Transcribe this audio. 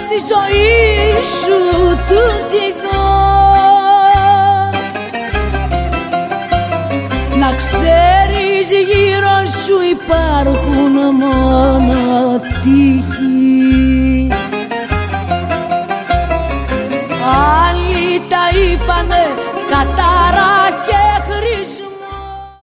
στη ζωή σου τούτη εδώ. Να ξέρεις γύρω σου υπάρχουν μόνο τύχη